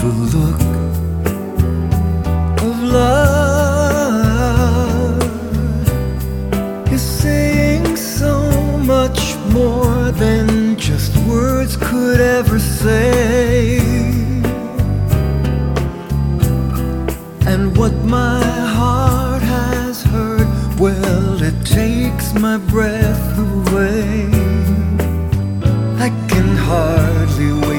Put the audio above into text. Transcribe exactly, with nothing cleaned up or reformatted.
the look of love is saying so much more than just words could ever say. And what my heart has heard, well, it takes my breath away. I can hardly wait